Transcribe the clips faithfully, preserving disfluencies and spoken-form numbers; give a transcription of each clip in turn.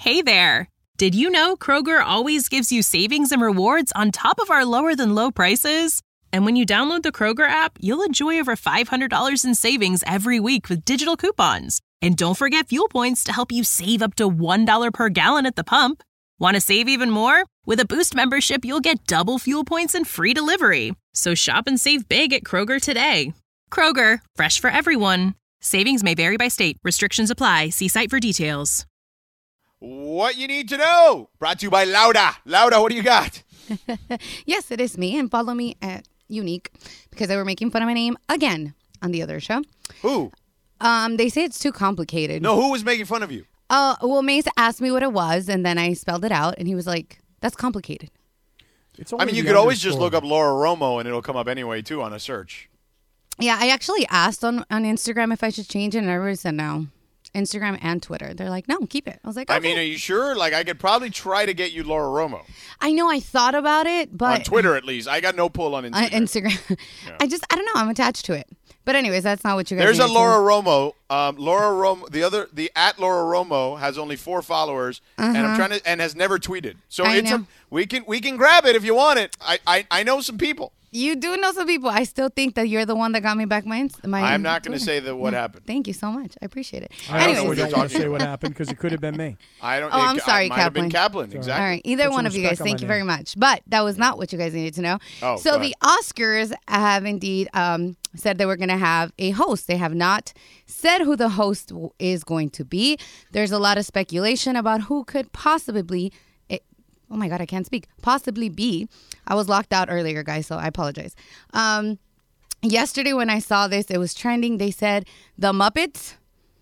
Hey there! Did you know Kroger always gives you savings and rewards on top of our lower-than-low prices? And when you download the Kroger app, you'll enjoy over five hundred dollars in savings every week with digital coupons. And don't forget fuel points to help you save up to one dollar per gallon at the pump. Want to save even more? With a Boost membership, you'll get double fuel points and free delivery. So shop and save big at Kroger today. Kroger, fresh for everyone. Savings may vary by state. Restrictions apply. See site for details. What you need to know. Brought to you by Laura. Laura, what do you got? Yes, it is me. And follow me at Unique because they were making fun of my name again on the other show. Who? Um, they say it's too complicated. No, who was making fun of you? Uh, well, Mace asked me what it was, and then I spelled it out, and he was like, that's complicated. It's I mean, you could always just look up Laura Romo, and it'll come up anyway, too, on a search. Yeah, I actually asked on, on Instagram if I should change it, and everybody said no. Instagram and Twitter. They're like, no, keep it. I was like, okay. I mean, are you sure? Like, I could probably try to get you Laura Romo. I know I thought about it, but... On Twitter, at least. I got no pull on Instagram. On Instagram. Yeah. I just, I don't know. I'm attached to it. But anyways, that's not what you guys There's a Laura to. Romo. Um, Laura Romo, the other, the at Laura Romo has only four followers, uh-huh. and I'm trying to, and has never tweeted. So I it's know. a, we can, we can grab it if you want it. I, I, I know some people. You do know some people. I still think that you're the one that got me back my. my I'm not going to say that what happened. Thank you so much. I appreciate it. I Anyways. also don't want to say what happened because it could have been me. I don't. Oh, it, I'm sorry, I, might have been Kaplan. Kaplan, exactly. All right, either Put one some of you guys. respect on Thank you my very name. much. But that was not what you guys needed to know. Oh, so go the Oscars have indeed um, said they were going to have a host. They have not said who the host w- is going to be. There's a lot of speculation about who could possibly. It, oh my God, I can't speak. Possibly be. I was locked out earlier, guys, so I apologize. Um. Yesterday when I saw this, it was trending. They said the Muppets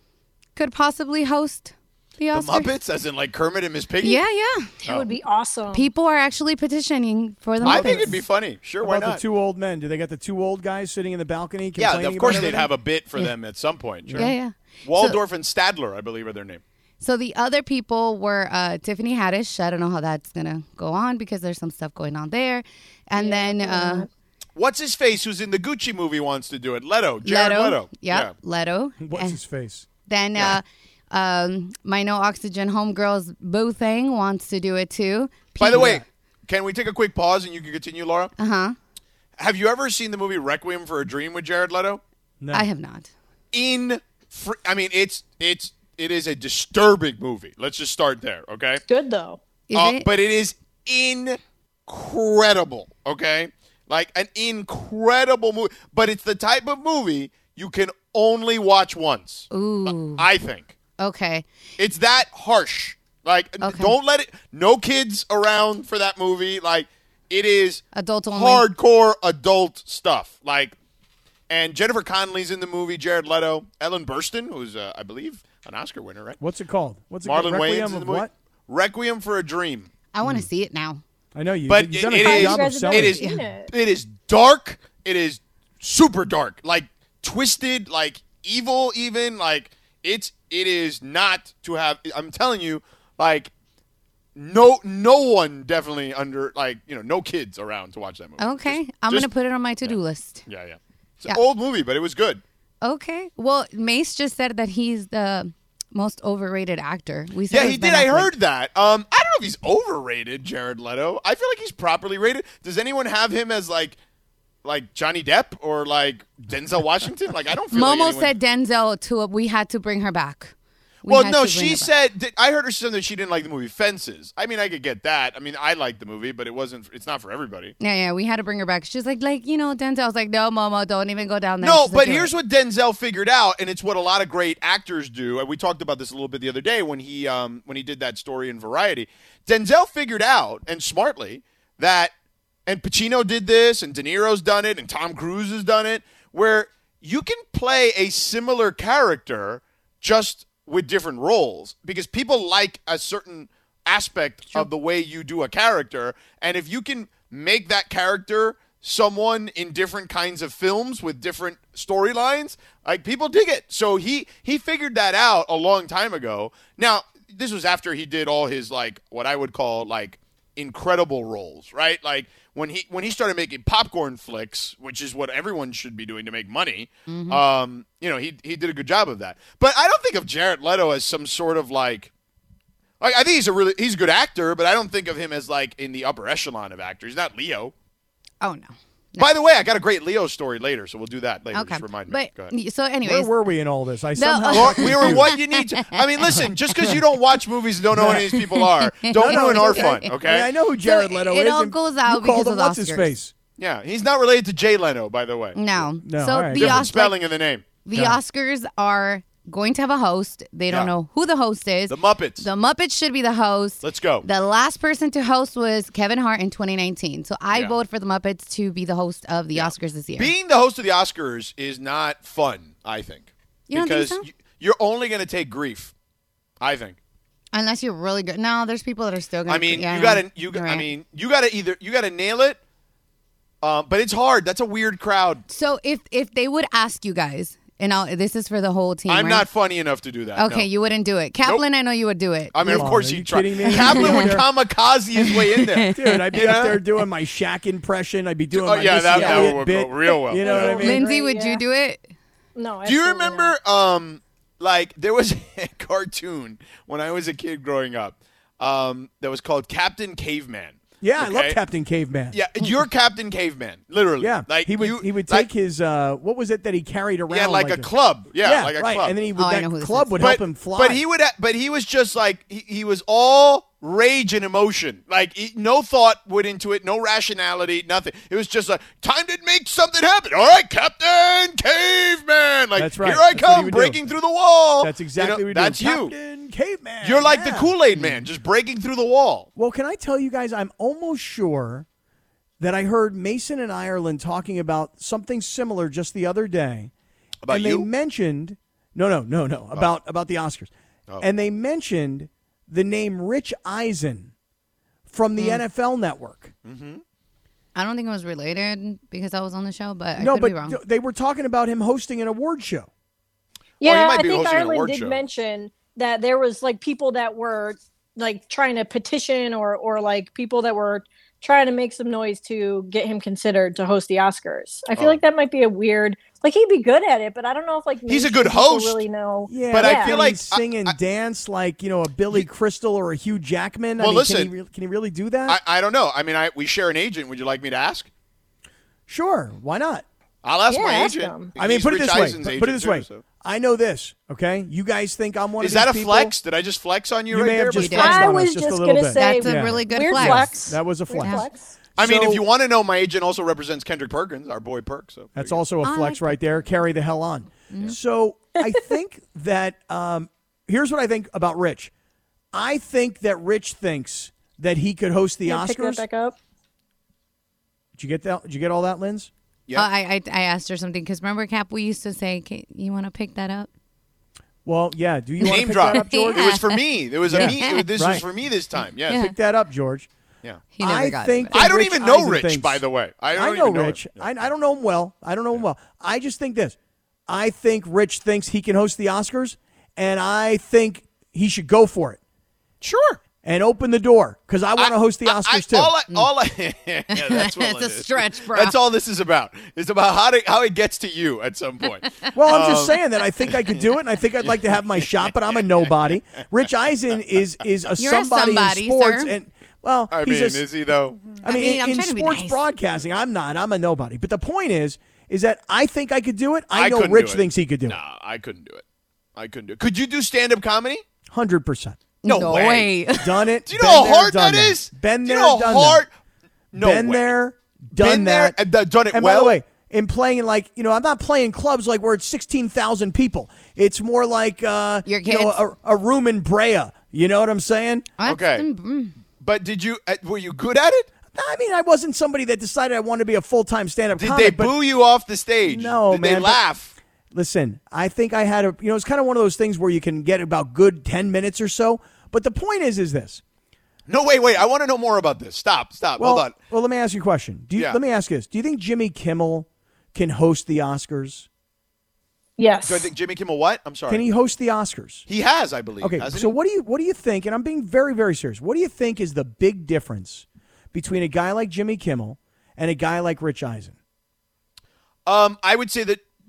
could possibly host the Oscars. The Muppets, as in like Kermit and Miss Piggy? Yeah, yeah. That would be awesome. People are actually petitioning for the Muppets. I think it'd be funny. Sure, why About not? the two old men? Do they got the two old guys sitting in the balcony? Yeah, complaining of course about they'd everything? have a bit for Yeah. them at some point. Sure. Yeah, yeah. Waldorf and Stadler, I believe, are their name. So the other people were uh, Tiffany Haddish. I don't know how that's going to go on because there's some stuff going on there. And Yeah, then... Uh, What's his face who's in the Gucci movie wants to do it? Leto. Jared Leto. Leto. Yep, Yeah. Leto. What's And his face? Then Yeah. uh, um, my No Oxygen homegirls, Boo Thang, wants to do it too. By the Pete- way, can we take a quick pause and you can continue, Laura? Uh-huh. Have you ever seen the movie Requiem for a Dream with Jared Leto? No. I have not. In, fr- I mean, it's it's it is a disturbing movie. Let's just start there, okay? Good though. Is Uh, it? But it is incredible, okay? Like an incredible movie. But it's the type of movie you can only watch once. Ooh. I think. Okay. It's that harsh. Like, Okay. don't let it, no kids around for that movie. Like, it is Adult only. hardcore adult stuff. Like, and Jennifer Connelly's in the movie, Jared Leto, Ellen Burstyn, who's, uh, I believe, an Oscar winner, right? What's it called? What's it Marlon called? Wayans Requiem in the of movie. what? Requiem for a Dream. I want to see it now. I know you. But You've done it- a it good is- job You of guys have selling It never is, seen it. it is dark. It is super dark. Like, twisted, like, evil even. Like, it's, it is not to have, I'm telling you, like, no no one definitely under, like, you know, no kids around to watch that movie. Okay. Just- I'm just- going to put it on my to-do list. Yeah, yeah. It's Yeah. an old movie, but it was good. Okay. Well, Mace just said that he's the most overrated actor. We said it Yeah, was he Ben did. I Affleck. heard that. Um, I don't know if he's overrated, Jared Leto. I feel like he's properly rated. Does anyone have him as, like, like Johnny Depp or, like, Denzel Washington? Like, I don't feel Momo like anyone... said Denzel to we had to bring her back. We Well, had no, to bring she her back. said that, I heard her say that she didn't like the movie Fences. I mean, I could get that. I mean, I liked the movie, but it wasn't. It's not for everybody. Yeah, yeah, we had to bring her back. She's like, like you know, Denzel. I was like, no, Momo, don't even go down there. No, She's but like, "You're here's right." what Denzel figured out, and it's what a lot of great actors do. And we talked about this a little bit the other day when he um, when he did that story in Variety. Denzel figured out, and smartly, that, and Pacino did this, and De Niro's done it, and Tom Cruise has done it, where you can play a similar character just with different roles because people like a certain aspect Sure. of the way you do a character, and if you can make that character someone in different kinds of films with different storylines, like, people dig it. So he he figured that out a long time ago. Now, this was after he did all his, like, what I would call, like, incredible roles, right? Like, when he when he started making popcorn flicks, which is what everyone should be doing to make money, Mm-hmm. um, you know, he he did a good job of that. But I don't think of Jared Leto as some sort of, like, I, I think he's a really he's a good actor, but I don't think of him as like in the upper echelon of actors. He's not Leo. Oh no. No. By the way, I got a great Leo story later, so we'll do that later. Okay. Just remind me. But Go ahead. so, anyways, Where were we in all this? I No. somehow Well, got we were confused. what you need to. I mean, listen, just because you don't watch movies and don't know who any of these people are, don't No, ruin it's our okay. fun, I, mean, okay? I know who Jared So Leto it is. all and goes out you called because him of what's his Oscars. face. Yeah, he's not related to Jay Leno, by the way. no. No, So all right. the Different Oscars, spelling of the name. the Got Oscars are going to have a host. They don't Yeah. know who the host is. The Muppets. The Muppets should be the host. Let's go. The last person to host was Kevin Hart in twenty nineteen. So I Yeah. vote for the Muppets to be the host of the Oscars this year. Being the host of the Oscars is not fun, I think. You don't think because so? y- you're only going to take grief, I think. Unless you're really good. No, there's people that are still going to. I mean, yeah, you I got know. to you You're I right. mean, you got to either you got to nail it. Um, but it's hard. That's a weird crowd. So if if they would ask you guys, and I'll, this is for the whole team. I'm right? not funny enough to do that. Okay, no. you wouldn't do it. Kaplan, I know you would do it. I mean, of Come on, course are he'd you try. kidding me? Kaplan would Yeah. kamikaze his way in there. Dude, I'd be Yeah. up there doing my Shaq impression. I'd be doing Oh, my yeah, Missy that- that Elliott would bit. go real well. You know what I mean? Lindsay, Right, would yeah. you do it? No. Do you absolutely remember, not. um, like, there was a cartoon when I was a kid growing up um, that was called Captain Caveman. Yeah, I love Okay? Captain Caveman. Yeah, you're Captain Caveman, literally. Yeah, like he would you, he would like, take his uh, what was it that he carried around? yeah, like, a club. Yeah, Yeah, like a right. club. And then he would, Oh, I that know who this club is. would but, help him fly. But he would, ha- but he was just like he, he was all rage and emotion. Like he, no thought went into it, no rationality, nothing. It was just like time to make something happen. All right, Captain Caveman. Like That's right. here I That's what he come would do. breaking through the wall. That's exactly You know, what he would That's do. you. Captain Caveman. You're like yeah. the Kool-Aid man, just breaking through the wall. Well, can I tell you guys? I'm almost sure that I heard Mason and Ireland talking about something similar just the other day. About and you? they mentioned no, no, no, no about about the Oscars, Oh. and they mentioned the name Rich Eisen from the N F L Network. I don't think it was related because I was on the show, but I no, could but be wrong. th- they were talking about him hosting an award show. Yeah, might I be think hosting an Ireland award did show. mention that there was like people that were like trying to petition or or like people that were trying to make some noise to get him considered to host the Oscars. I feel Oh. like that might be a weird. Like he'd be good at it, but I don't know if like He's a mainstream good people host. Really know. Yeah, But I Yeah. feel can like he sing and I- dance like you know a Billy Crystal or a Hugh Jackman. I Well, mean, listen, can he, re- can he really do that? I, I don't know. I mean, I we share an agent. Would you like me to ask? sure, why not? I'll ask Yeah, my ask agent. him. I mean, He's put it Rich this way. Eisen's Put, agent put it this too, way. so. I know this. Okay, you guys think I'm one Is of that a these people? flex? Did I just flex on you, You right may have there? just You But- did. flexed I on us was just just a little gonna bit. say That's a Yeah. really good weird flex. flex. That was a Weird flex. flex. I mean, So- if you want to know, my agent also represents Kendrick Perkins, our boy Perk. So That's there you also a I flex like right there. Carry the hell on. So I think that um, here's what I think about Rich. I think that Rich thinks that he could host the Yeah, pick that Oscars. back up. Did you get that? Did you get all that, Linz? Yeah. Uh, I, I I asked her something because remember, Cap, we used to say, "Can- "You want to pick that up?" Well, yeah. Do you want to Name pick drop. that up, George? It was for me. It was a Yeah. me. it- This was Right. for me this time. Yes. Yeah. Pick that up, George. Yeah. He never I got think it. that I don't Rich even know Eisen Rich, thinks- by the way. I, don't I know even know Rich. him. I, I don't know him well. I don't know him well. I just think this. I think Rich thinks he can host the Oscars, and I think he should go for it Sure. and open the door because I want to host the I- Oscars I- too. All I, all I, yeah, that's what It's a it is. stretch, bro. That's all this is about. It's about how to, how it gets to you at some point. Well, I'm Um, just saying that I think I could do it, and I think I'd like to have my shot, but I'm a nobody. Rich Eisen is is a You're a somebody, somebody, in sports, sir. and well, I he's mean, a, is he though? I mean, I mean, in, I'm in trying to be sports nice. broadcasting, I'm not. I'm a nobody. But the point is, is that I think I could do it. I, know couldn't Rich do it. thinks he could do it. Nah, I couldn't do it. I couldn't do it. Could you do stand-up comedy? Hundred percent. No way. Done it. Do you know been how there, hard done that is? Been Do there, you know done how hard? that. No Been way. there, done Been there that, and done- done it and well? by the way, in playing in like you know, I'm not playing clubs like where it's sixteen thousand people. It's more like uh, Your you know, kids? a, a room in Brea. You know what I'm saying? That's- Okay. mm, But did you? Uh, were you good at it? I mean, I wasn't somebody that decided I wanted to be a full time stand up Did comic. they but boo you off the stage? No, did man, they but- laugh? listen, I think I had a you know, it's kind of one of those things where you can get about good ten minutes or so. But the point is, is this. No, wait, wait. I want to know more about this. Stop, stop. Well, Hold on. well, let me ask you a question. Do you, Yeah. Let me ask you this: do you think Jimmy Kimmel can host the Oscars? Yes. Do I think Jimmy Kimmel what? I'm sorry. Can he host the Oscars? He has, I believe. Okay, hasn't so he? what do you what do you think? And I'm being very very serious. What do you think is the big difference between a guy like Jimmy Kimmel and a guy like Rich Eisen? Um, I would say that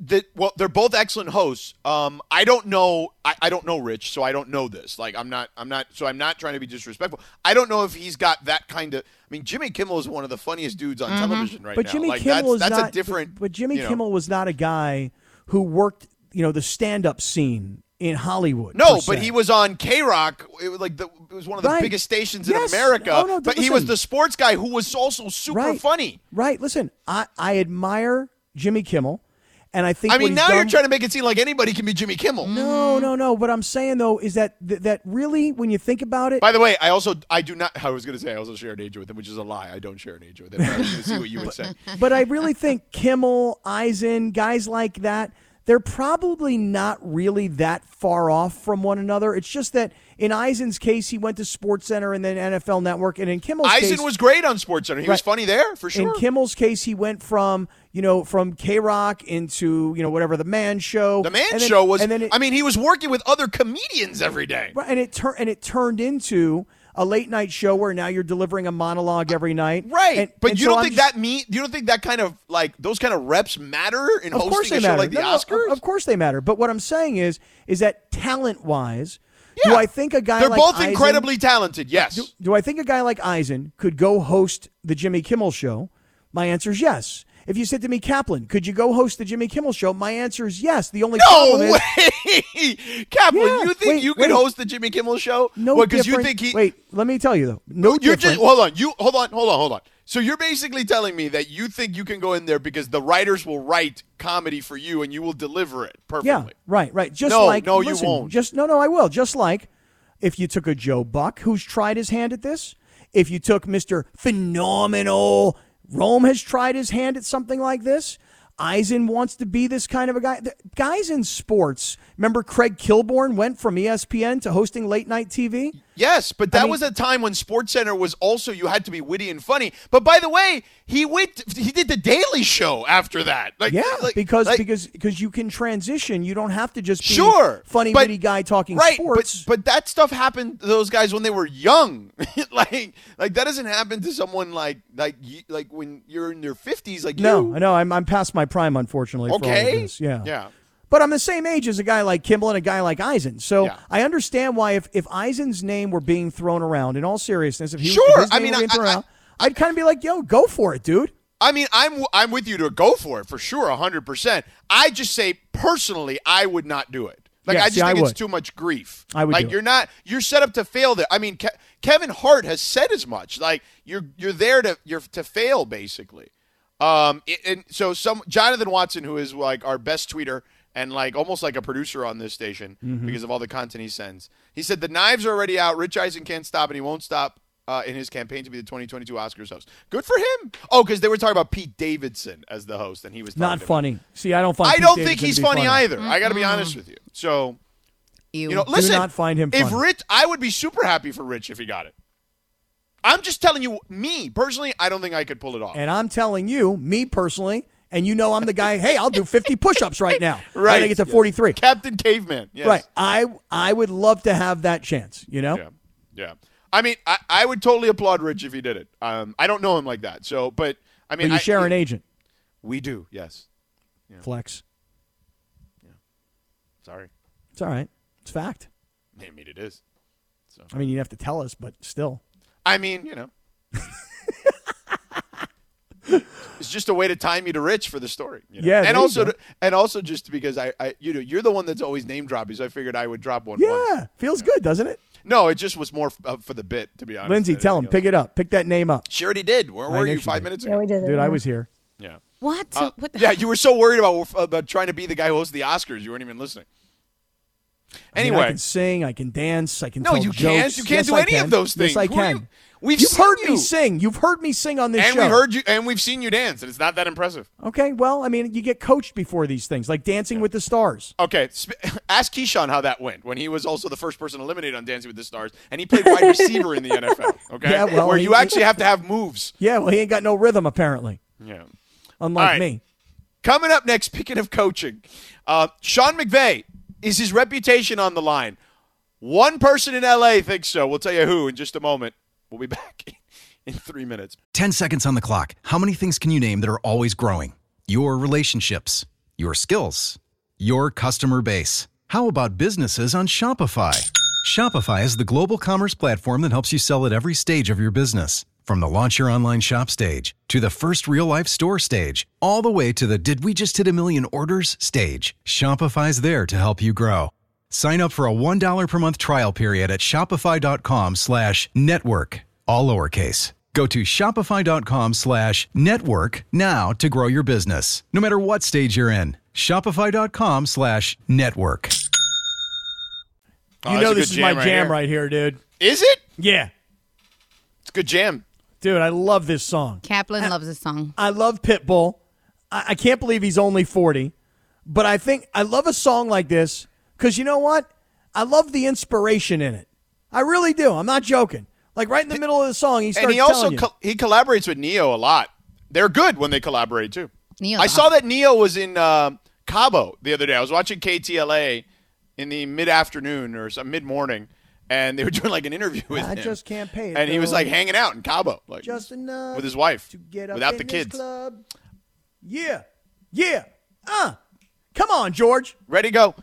the, well, they're both excellent hosts. Um, I don't know. I, I don't know Rich, so I don't know this. Like, I'm not. I'm not. So I'm not trying to be disrespectful. I don't know if he's got that kind of. I mean, Jimmy Kimmel is one of the funniest dudes on mm-hmm. television right but now. Jimmy like, Kimmel that's, is that's not. a different. But, but Jimmy you know, Kimmel was not a guy who worked, you know, the stand-up scene in Hollywood. No, per but se. he was on K-Rock. It was like the, it was one of the Right. biggest stations Yes. in America. Oh, no, but listen. he was the sports guy who was also super Right. funny. Right. Listen, I, I admire Jimmy Kimmel, and I think I what mean, he's now done, you're trying to make it seem like anybody can be Jimmy Kimmel. No, no, no. What I'm saying though is that th- that really, when you think about it, By the way, I also I do not. I was going to say I also share an age with him, which is a lie. I don't share an age with him. I was going to see what you would say. but I really think Kimmel, Eisen, guys like that, they're probably not really that far off from one another. It's just that in Eisen's case, he went to SportsCenter and then N F L Network, and in Kimmel's Eisen case, was great on SportsCenter. He Right. was funny there for sure. in Kimmel's case, he went from you know from K-Rock into you know whatever the Man Show. the Man and then- Show was. and then it, I mean, he was working with other comedians every day. Right, and it turned and it turned into a late night show where now you're delivering a monologue every night. Right, And- but and you so don't I'm think just- that mean? You don't think that kind of like those kind of reps matter in Of course hosting they a show matter. like the No, no, Oscars? Of, of course they matter. But what I'm saying is, is that talent wise, Yeah. do I think a guy They're like both Eisen- incredibly talented. Yes. Do, do I think a guy like Eisen could go host the Jimmy Kimmel Show? My answer is yes. If you said to me, Kaplan, could you go host the Jimmy Kimmel Show? My answer is yes. The only No problem is way, Kaplan. Yeah, you think wait, you could wait. host the Jimmy Kimmel Show? no because you different- think he? Wait, let me tell you though. No You're different. just hold on. You hold on. Hold on. Hold on. So you're basically telling me that you think you can go in there because the writers will write comedy for you and you will deliver it perfectly. Yeah, right, right. Just No, like no, you listen, won't. Just no, no, I will. Just like if you took a Joe Buck who's tried his hand at this, if you took Mister Phenomenal, Rome has tried his hand at something like this. Eisen wants to be this kind of a guy. The guys in sports, remember Craig Kilborn went from E S P N to hosting late night T V? Yes, but that mean- was a time when SportsCenter was also you had to be witty and funny. But by the way, he went he did the Daily Show after that. Like Yeah, like- because like- because because you can transition. You don't have to just be sure funny but- witty guy talking right, sports. But but that stuff happened to those guys when they were young. like like that doesn't happen to someone like like you- like when you're in your fifties like no, you. I know I'm I'm past my prime, unfortunately. For all of Okay. this. Yeah, Yeah. But I'm the same age as a guy like Kimball and a guy like Eisen. So Yeah. I understand why if, if Eisen's name were being thrown around, in all seriousness, if he Sure. if his I name mean, were being I- thrown I- around, I'd kind of be like, yo, go for it, dude. I mean, I'm I'm with you to go for it for sure, one hundred percent. I just say personally, I would not do it. Like Yeah, I just see, I think it's would. too much grief. I would like do it. you're not you're set up to fail there. I mean, Ke- Kevin Hart has said as much. Like you're you're there to you're to fail basically. Um, it- and so some Jonathan Watson, who is like our best tweeter and like almost like a producer on this station Mm-hmm. because of all the content he sends, he said the knives are already out. Rich Eisen can't stop, and he won't stop. Uh, in his campaign to be the twenty twenty-two Oscars host. Good for him. Oh, because they were talking about Pete Davidson as the host, and he was Not talking to him. funny. See, I don't find I Pete don't Davidson think to he's be funny, funny either. I got to be honest with you. So, You, you know, listen. not find him If funny. Rich, I would be super happy for Rich if he got it. I'm just telling you, me personally, I don't think I could pull it off. And I'm telling you, me personally, and you know I'm the guy, hey, I'll do fifty push-ups right now. Right. I think it's a forty-three. Captain Caveman. Yes. Right. I I would love to have that chance, you know? Yeah. Yeah. I mean, I, I would totally applaud Rich if he did it. Um, I don't know him like that. So, but I mean, But you I- share an agent. We do. Yes. Flex. Sorry. It's all right. It's fact. I mean, it is. So. I mean, you have to tell us, but still. I mean, you know. It's just a way to tie me to Rich for the story. You know? Yeah, there and you also, go. to, and also just because I, I, you know, you're the one that's always name dropping, so I figured I would drop one. Yeah. once. Feels good, doesn't it? No, it just was more f- uh, for the bit, to be honest. Lindsay, than tell him. anything Pick it up. Pick that name up. else. She already did. Where I were know you she five did. minutes Yeah, ago? we did it. Dude, I was here. Yeah. what? Uh, what the yeah, you were so worried about about trying to be the guy who hosts the Oscars, you weren't even listening. I mean, Anyway, I can sing. I can dance. I can no, tell you jokes. can't. You can't Yes, do I any can. of those things. Yes, I Who are can. you? We've You've seen heard you. me sing. You've heard me sing on this and show. we heard you, and we've seen you dance, and it's not that impressive. Okay, well, I mean, you get coached before these things, like Dancing with the Stars. Okay, sp- ask Keyshawn how that went when he was also the first person eliminated on Dancing with the Stars, and he played wide receiver in the N F L. Okay, Yeah, well, where he- you actually have to have moves. Yeah, well, he ain't got no rhythm, apparently, Yeah. unlike All right. me. Coming up next, speaking of coaching, uh, Sean McVay, is his reputation on the line? One person in L A thinks so. We'll tell you who in just a moment. We'll be back in three minutes. ten seconds on the clock. How many things can you name that are always growing? Your relationships, Your skills? Your customer base? How about businesses on Shopify? Shopify is the global commerce platform that helps you sell at every stage of your business. From the launch your online shop stage, to the first real-life store stage, all the way to the did we just hit a million orders stage, Shopify's there to help you grow. Sign up for a one dollar per month trial period at shopify.com slash network, all lowercase. Go to shopify.com slash network now to grow your business, no matter what stage you're in. Shopify.com slash network. Oh, you that's know a this good is my jam right jam here. right here, dude. Is it? Yeah. It's a good jam. Dude, I love this song. Kaplan loves this song. I love Pitbull. I, I can't believe he's only forty. But I think I love a song like this because you know what? I love the inspiration in it. I really do. I'm not joking. Like right in the middle of the song, he starts And he also telling you. co- he collaborates with Neo a lot. They're good when they collaborate too. Neo's I saw awesome. that Neo was in uh, Cabo the other day. I was watching K T L A in the mid-afternoon or some mid-morning, and they were doing like an interview with I him. just can't pay it, And he was though. like hanging out in Cabo, like Just enough with his wife, to get up without in the this kids. club. Yeah. Yeah. Uh. Come on, George. Ready, go.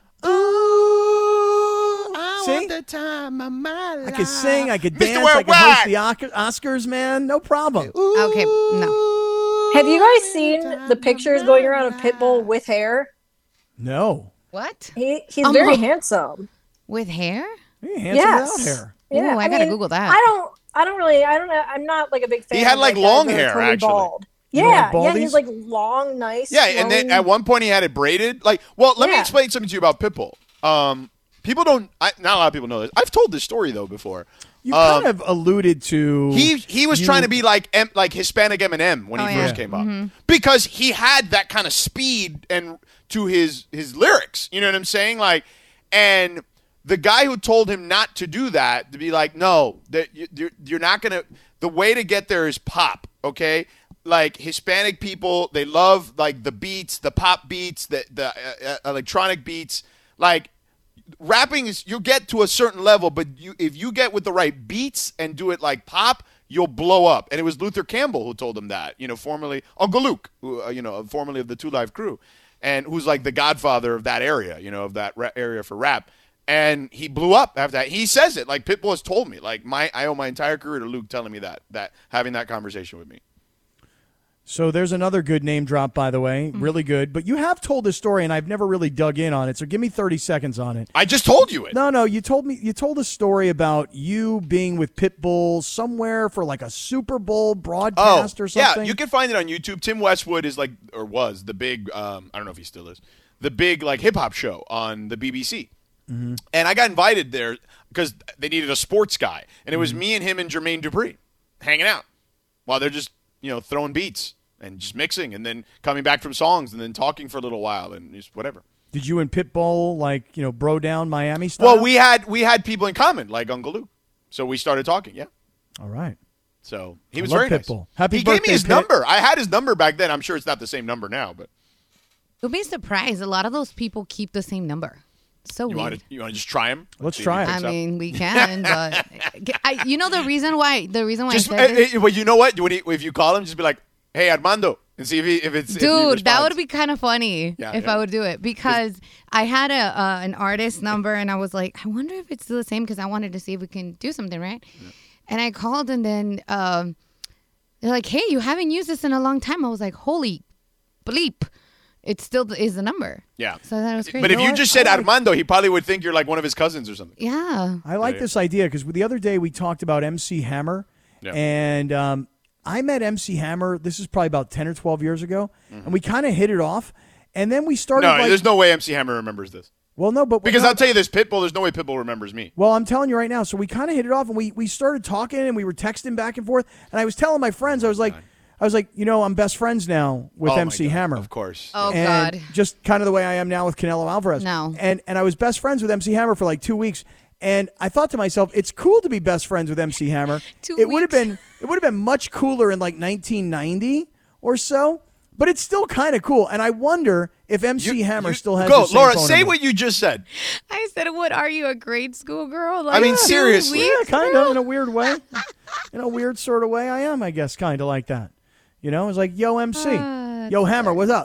Ooh. See? the time of my life. I could sing, I could Mister dance, I could host Worldwide. the Oscar- Oscars, man. No problem. Okay, no. Have you guys seen the pictures going around of Pitbull with hair? No. What? He he's Um, very handsome. With hair? Hey, handsome Yes. without hair. Yeah, Ooh, I gotta Google that. I don't. I don't really. I don't know. I'm not like a big fan. He had, of, like, guys long that are hair, totally actually. Bald. You Yeah, like yeah. baldies? He's like long, nice. Yeah, and then flowing- at one point he had it braided. Like, well, let me Yeah. explain something to you about Pitbull. Um, people don't. I, not a lot of people know this. I've told this story though before. You Um, kind of alluded to He he was you- trying to be like M, like Hispanic Eminem when Oh, he yeah. first came up because he had that kind of speed and to his his lyrics. You know what I'm saying? Like, and the guy who told him not to do that, to be like, no, that you, you're you're not gonna. The way to get there is pop. Okay. Like Hispanic people, they love like the beats, the pop beats, the the uh, uh, electronic beats. Like rapping is, you get to a certain level, but you if you get with the right beats and do it like pop, you'll blow up. And it was Luther Campbell who told him that. You know, formerly Uncle Luke, who, uh, you know, formerly of the Two Live Crew, and who's like the godfather of that area. You know, of that ra- area for rap. And he blew up after that. He says it like Pitbull has told me. Like my, I owe my entire career to Luke telling me that, that having that conversation with me. So there's another good name drop, by the way. Really good. But you have told this story, and I've never really dug in on it. So give me thirty seconds on it. I just told you it. No, no, you told me you told a story about you being with Pitbull somewhere for like a Super Bowl broadcast or something. Oh, Yeah, you can find it on YouTube. Tim Westwood is like, or was the big, um, I don't know if he still is, the big like hip hop show on the B B C. Mm-hmm. And I got invited there because they needed a sports guy. And it was Mm-hmm. me and him and Jermaine Dupri hanging out while they're just, you know, throwing beats and just mixing and then coming back from songs and then talking for a little while and just whatever. Did you and Pitbull like you know bro down Miami style? Well, we had we had people in common like Uncle Luke. So we started talking, yeah. All right. So he I was love very Pitbull. nice. Happy he gave birthday, me his Pit. number. I had his number back then. I'm sure it's not the same number now, but You'll be surprised. A lot of those people keep the same number. So you weird. want to you want to just try him? Let's See if try he it. I picks up? mean, we can, but I, you know the reason why. The reason why just I said uh, this? uh, well, you know what? When he, if you call him, just be like, "Hey, Armando," and see if he if it's if he Dude, that responds. would be kind of funny Yeah, if yeah. I would do it because I had a uh, an artist number and I was like, I wonder if it's still the same because I wanted to see if we can do something, right? Yeah. And I called and then um, they're like, hey, you haven't used this in a long time. I was like, holy bleep. It still is the number. Yeah. So that was crazy. But if know you what? just said I like- Armando, he probably would think you're like one of his cousins or something. Yeah. I like Yeah. this idea because the other day we talked about M C Hammer, Yeah. and um, I met M C Hammer. This is probably about ten or twelve years ago, and we kind of hit it off. And then we started. Mm-hmm. No, like, there's no way M C Hammer remembers this. Well, no, but Because no, I'll tell you this, Pitbull, there's no way Pitbull remembers me. Well, I'm telling you right now. So we kind of hit it off, and we we started talking, and we were texting back and forth. And I was telling my friends, I was like, I was like, you know, I'm best friends now with Oh, my M C God. Hammer. Of course. Oh, and God. just kind of the way I am now with Canelo Alvarez. No. And and I was best friends with M C Hammer for like two weeks. And I thought to myself, it's cool to be best friends with M C Hammer. Two it would have weeks. been it would have been much cooler in like nineteen ninety or so. But it's still kind of cool. And I wonder if M C You- Hammer you- still has Go, the same Laura, phone say number. what you just said. I said, what are you, a grade school girl? Like, I mean, two seriously. Yeah, weeks, kind girl? of in a weird way. In a weird sort of way, I am, I guess, kind of like that. You know, it's like, yo, M C. Ah, yo, Hammer, what's up?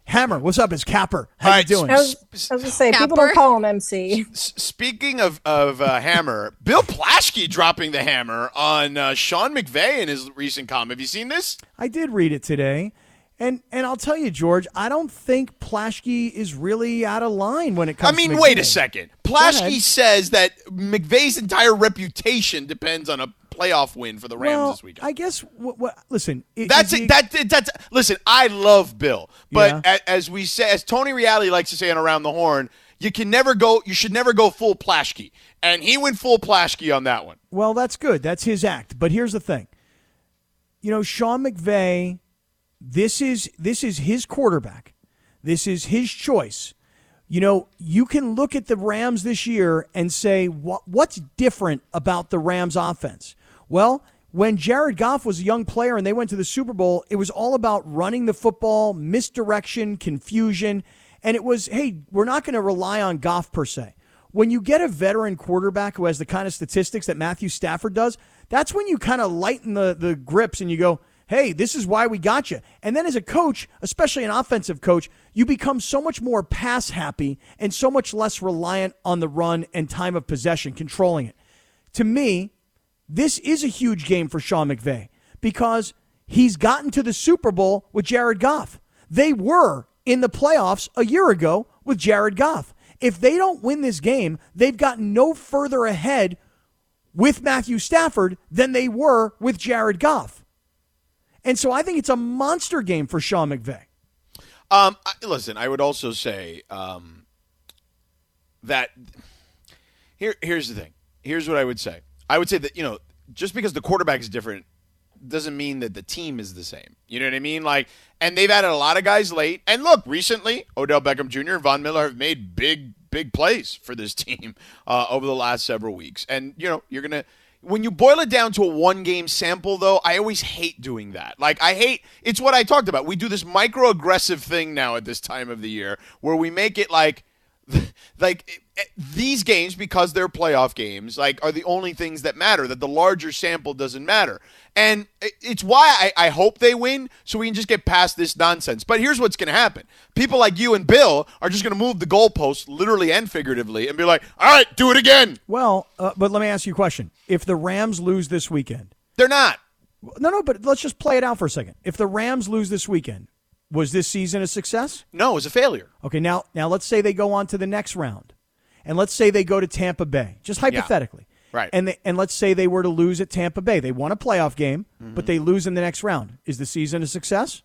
Hammer, what's up? It's Capper. How All you right, doing? I was, I was gonna say people Capper. don't call him M C. S- Speaking of of uh, Hammer, Bill Plaschke dropping the hammer on uh, Sean McVay in his recent column. Have you seen this? I did read it today. And and I'll tell you, George, I don't think Plaschke is really out of line when it comes I mean, to McVay. wait a second. Plaschke ahead. says that McVay's entire reputation depends on a playoff win for the Rams Well, this weekend. I guess, what, what, listen. i- That's is it. he- That, that's listen. I love Bill, but Yeah. a, as we say, as Tony Reali likes to say on Around the Horn, you can never go. You should never go full Plaschke, and he went full Plaschke on that one. Well, that's good. That's his act. But here's the thing. You know, Sean McVay, this is this is his quarterback. This is his choice. You know, you can look at the Rams this year and say, what, what's different about the Rams offense? Well, when Jared Goff was a young player and they went to the Super Bowl, it was all about running the football, misdirection, confusion. And it was, hey, we're not going to rely on Goff per se. When you get a veteran quarterback who has the kind of statistics that Matthew Stafford does, that's when you kind of lighten the, the grips and you go, hey, this is why we got you. And then as a coach, especially an offensive coach, you become so much more pass happy and so much less reliant on the run and time of possession, controlling it. To me, this is a huge game for Sean McVay because he's gotten to the Super Bowl with Jared Goff. They were in the playoffs a year ago with Jared Goff. If they don't win this game, they've gotten no further ahead with Matthew Stafford than they were with Jared Goff. And so I think it's a monster game for Sean McVay. Um, I, listen, I would also say um, that here. Here's the thing. Here's what I would say. I would say that, you know, just because the quarterback is different doesn't mean that the team is the same. You know what I mean? Like, and they've added a lot of guys late. And look, recently, Odell Beckham Junior and Von Miller have made big, big plays for this team uh, over the last several weeks. And, you know, you're going to, when you boil it down to a one-game sample, though, I always hate doing that. Like, I hate, it's what I talked about. We do this microaggressive thing now at this time of the year where we make it like, like these games, because they're playoff games, like are the only things that matter, that the larger sample doesn't matter. And it's why I, I hope they win so we can just get past this nonsense. But here's what's going to happen. People like you and Bill are just going to move the goalposts literally and figuratively and be like, all right, do it again. Well, uh, but let me ask you a question. If the Rams lose this weekend. They're not. No, no, but let's just play it out for a second. If the Rams lose this weekend, was this season a success? No, it was a failure. Okay, now now let's say they go on to the next round. And let's say they go to Tampa Bay, just hypothetically. Yeah, right. And they, and let's say they were to lose at Tampa Bay. They won a playoff game, mm-hmm. but they lose in the next round. Is the season a success?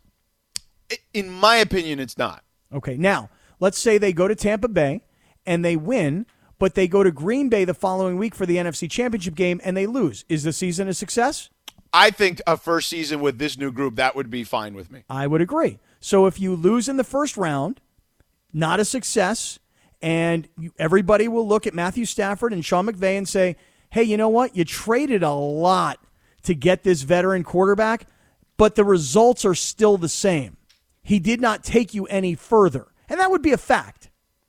In my opinion, it's not. Okay, now let's say they go to Tampa Bay and they win, but they go to Green Bay the following week for the N F C Championship game and they lose. Is the season a success? I think a first season with this new group, that would be fine with me. I would agree. So if you lose in the first round, not a success, and you, everybody will look at Matthew Stafford and Sean McVay and say, hey, you know what? You traded a lot to get this veteran quarterback, but the results are still the same. He did not take you any further, and that would be a fact.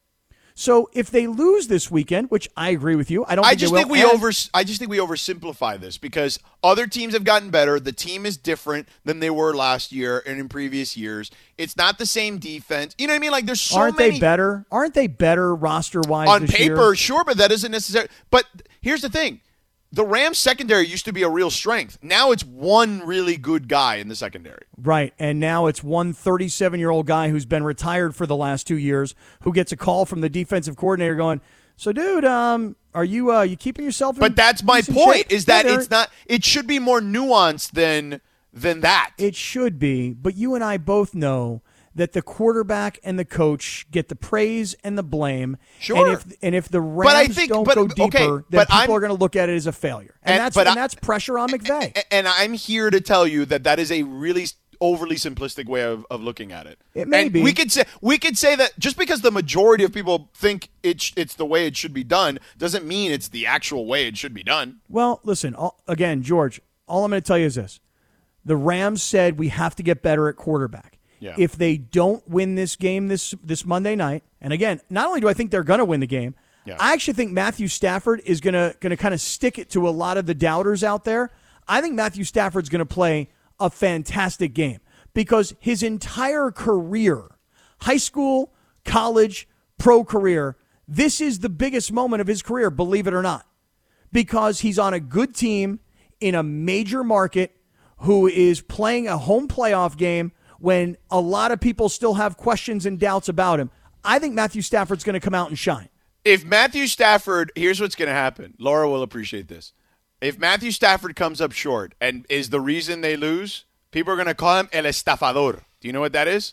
So if they lose this weekend, which I agree with you, I don't. I think just they think will, we and- over. I just think we oversimplify this because other teams have gotten better. The team is different than they were last year and in previous years. It's not the same defense. You know what I mean? Like there's so Aren't many. they better? Aren't they better roster wise on this paper? year? Sure, but that isn't necessary. But here's the thing: the Rams secondary used to be a real strength. Now it's one really good guy in the secondary. Right, and now it's one thirty-seven-year-old guy who's been retired for the last two years who gets a call from the defensive coordinator going, so, dude, um, are you uh, you keeping yourself in But that's my decent point, shape? is that Yeah, it's not – it should be more nuanced than than that. It should be, but you and I both know that the quarterback and the coach get the praise and the blame. Sure. And if, and if the Rams I think- don't but- go deeper, okay, then but people I'm- are going to look at it as a failure. And, And- that's but and I- that's pressure on McVay. And I'm here to tell you that that is a really overly simplistic way of, of looking at it. It may and be. We could say we could say that just because the majority of people think it sh- it's the way it should be done doesn't mean it's the actual way it should be done. Well, listen, all, again, George, all I'm going to tell you is this. The Rams said we have to get better at quarterback. Yeah. If they don't win this game this this Monday night, and again, not only do I think they're going to win the game, Yeah. I actually think Matthew Stafford is going to going to kind of stick it to a lot of the doubters out there. I think Matthew Stafford's going to play a fantastic game because his entire career high school, college, pro career. This is the biggest moment of his career, believe it or not, because he's on a good team in a major market who is playing a home playoff game when a lot of people still have questions and doubts about him. I think Matthew Stafford's going to come out and shine. If Matthew Stafford, here's what's going to happen. Laura will appreciate this. If Matthew Stafford comes up short and is the reason they lose, people are going to call him El Estafador. Do you know what that is?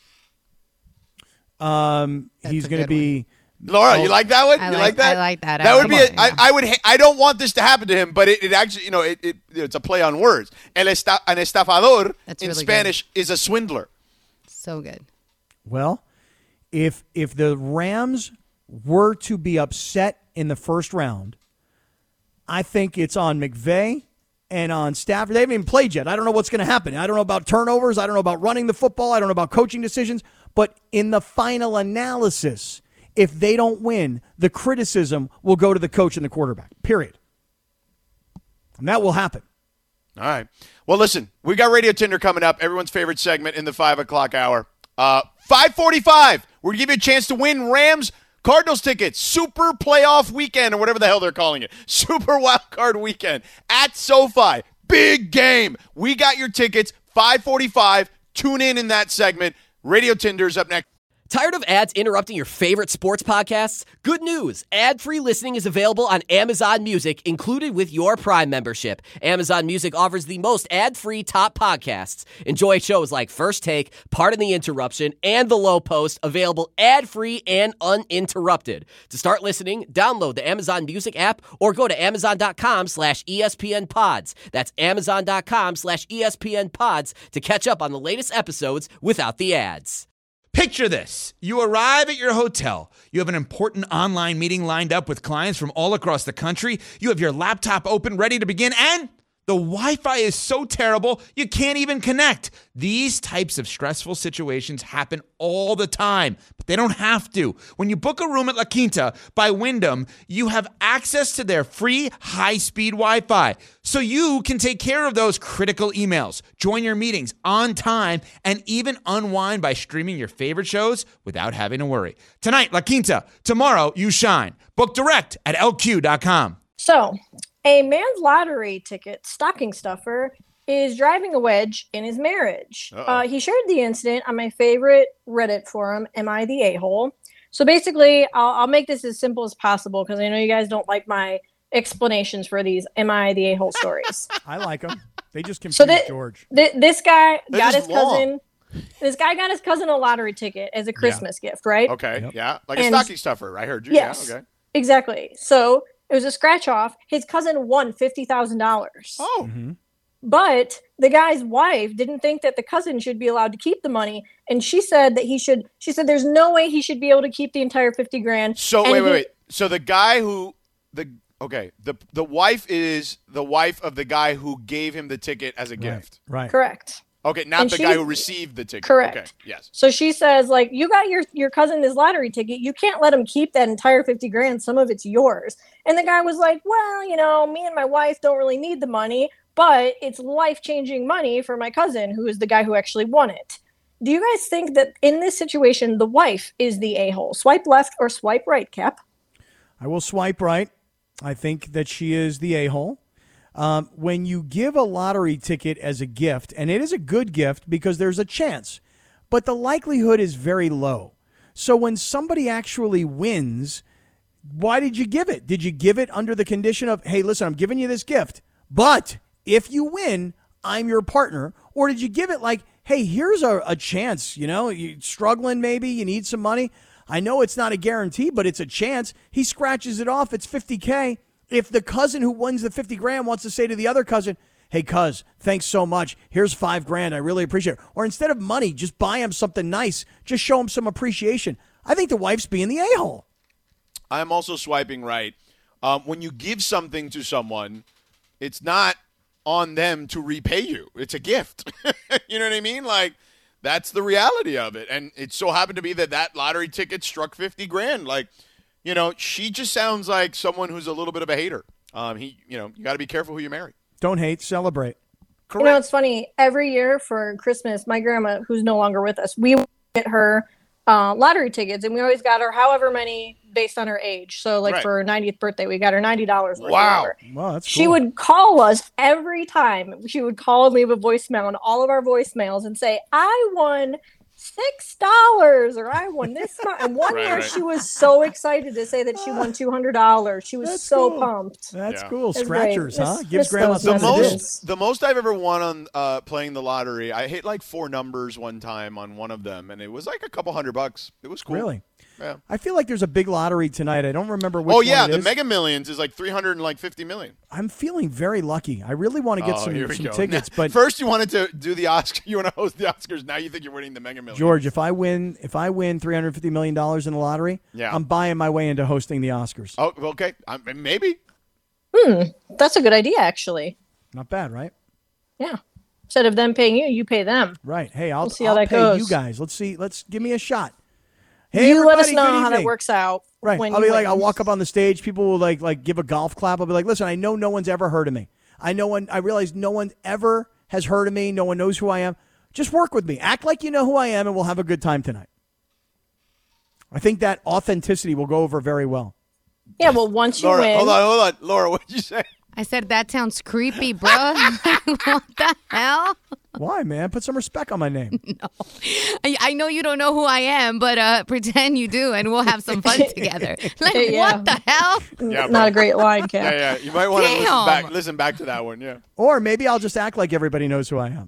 Um, he's going to be... Laura, you like that one? I you like, like that? I like that. That I would be. like A, it, I, yeah. I would. Ha- I don't want this to happen to him, but it, it actually, you know, it, it it's a play on words. El esta, an estafador That's in really Spanish is a swindler. So good. Well, if if the Rams were to be upset in the first round, I think it's on McVay and on Stafford. They haven't even played yet. I don't know what's going to happen. I don't know about turnovers. I don't know about running the football. I don't know about coaching decisions. But in the final analysis, if they don't win, the criticism will go to the coach and the quarterback, period. And that will happen. All right. Well, listen, we got Radio Tinder coming up, everyone's favorite segment in the five o'clock hour. Uh, five forty-five, we're going to give you a chance to win Rams Cardinals tickets, Super Playoff Weekend, or whatever the hell they're calling it, Super Wild Card Weekend at SoFi. Big game. We got your tickets, five forty-five. Tune in in that segment. Radio Tinder's up next. Tired of ads interrupting your favorite sports podcasts? Good news. Ad-free listening is available on Amazon Music, included with your Prime membership. Amazon Music offers the most ad-free top podcasts. Enjoy shows like First Take, Pardon the Interruption, and The Low Post, available ad-free and uninterrupted. To start listening, download the Amazon Music app or go to amazon.com slash ESPN pods. That's amazon.com slash ESPN pods to catch up on the latest episodes without the ads. Picture this. You arrive at your hotel. You have an important online meeting lined up with clients from all across the country. You have your laptop open, ready to begin, and the Wi-Fi is so terrible, you can't even connect. These types of stressful situations happen all the time, but they don't have to. When you book a room at La Quinta by Wyndham, you have access to their free high-speed Wi-Fi, so you can take care of those critical emails, join your meetings on time, and even unwind by streaming your favorite shows without having to worry. Tonight, La Quinta. Tomorrow, you shine. Book direct at L Q dot com. So, a man's lottery ticket stocking stuffer is driving a wedge in his marriage. Uh, he shared the incident on my favorite Reddit forum, Am I the A-hole? So basically, I'll, I'll make this as simple as possible because I know you guys don't like my explanations for these Am I the A-hole stories. I like them. They just confuse So th- George. th- this guy They're got just his cousin. long. This guy got his cousin a lottery ticket as a Christmas gift, right? Okay, Yep. yeah. Like And- a stocking stuffer. I heard you. Yes. Yeah, okay. Exactly. So it was a scratch off. His cousin won fifty thousand dollars. Oh, But the guy's wife didn't think that the cousin should be allowed to keep the money. And she said that he should, she said there's no way he should be able to keep the entire fifty grand. so And wait, wait, he- wait. So the guy who, the okay, the the wife is the wife of the guy who gave him the ticket as a gift. Right. Correct. Okay, not And the she- guy who received the ticket. Correct. Okay, yes. So she says, like, you got your, your cousin this lottery ticket. You can't let him keep that entire fifty grand. Some of it's yours. And the guy was like, well, you know, me and my wife don't really need the money, but it's life-changing money for my cousin, who is the guy who actually won it. Do you guys think that in this situation, the wife is the a-hole? Swipe left or swipe right, Cap? I will swipe right. I think that she is the a-hole. Um, when you give a lottery ticket as a gift, and it is a good gift because there's a chance, but the likelihood is very low. So when somebody actually wins, why did you give it? Did you give it under the condition of, hey, listen, I'm giving you this gift, but if you win, I'm your partner? Or did you give it like, hey, here's a, a chance, you know, you're struggling maybe, you need some money. I know it's not a guarantee, but it's a chance. He scratches it off, it's fifty K. If the cousin who wins the fifty grand wants to say to the other cousin, hey, cuz, thanks so much. Here's five grand. I really appreciate it. Or instead of money, just buy him something nice. Just show him some appreciation. I think the wife's being the a-hole. I'm also swiping right. Um, when you give something to someone, it's not on them to repay you. It's a gift. You know what I mean? Like, that's the reality of it. And it so happened to be that that lottery ticket struck fifty grand. Like, you know, she just sounds like someone who's a little bit of a hater. Um, he, you know, you got to be careful who you marry. Don't hate, celebrate. You know, it's funny. Every year for Christmas, my grandma, who's no longer with us, we would get her uh, lottery tickets, and we always got her however many based on her age. So, like Right. for her ninetieth birthday, we got her ninety dollars. Wow. Wow, that's She cool. would call us every time. She would call and leave a voicemail on all of our voicemails and say, "I won six dollars," or "I won this much." And one Right, year, right. she was so excited to say that she won two hundred dollars. She was That's so cool. pumped. That's Yeah. cool. It's great. Scratchers, huh? Miss- Gives miss grandma those The something to do. messages. most, the most I've ever won on uh, playing the lottery, I hit like four numbers one time on one of them, and it was like a couple hundred bucks. It was cool. Really? Yeah. I feel like there's a big lottery tonight. I don't remember which Oh one yeah, it the is. Mega Millions is like three hundred and fifty million. I'm feeling very lucky. I really want to get Oh, some, here we some go. tickets, Now- but first you wanted to do the Oscar, you want to host the Oscars. Now you think you're winning the Mega Millions. George, if I win, if I win three hundred fifty million dollars in the lottery, Yeah. I'm buying my way into hosting the Oscars. Oh, okay. I maybe. That's a good idea, actually. Not bad, right? Yeah. Instead of them paying you, you pay them. Right. Hey, I'll, We'll see how I'll that pay goes. you guys. Let's see. Let's give me a shot. Hey, you let us everybody, know good how that evening. works out. Right. When I'll you be like, win. I'll walk up on the stage. People will like like give a golf clap. I'll be like, listen, I know no one's ever heard of me. I know one. I realize no one ever has heard of me. No one knows who I am. Just work with me. Act like you know who I am, and we'll have a good time tonight. I think that authenticity will go over very well. Yeah, well, once you Laura, win, hold on, hold on. Laura, what did you say? I said that sounds creepy, bro. What the hell? Why, man? Put some respect on my name. I, I know you don't know who I am, but uh, pretend you do, and we'll have some fun together. Like, Yeah. what the hell? Yeah, not bro. a great line, Yeah, Cap. yeah. You might want to listen Damn. back, listen back to that one. Yeah. Or maybe I'll just act like everybody knows who I am.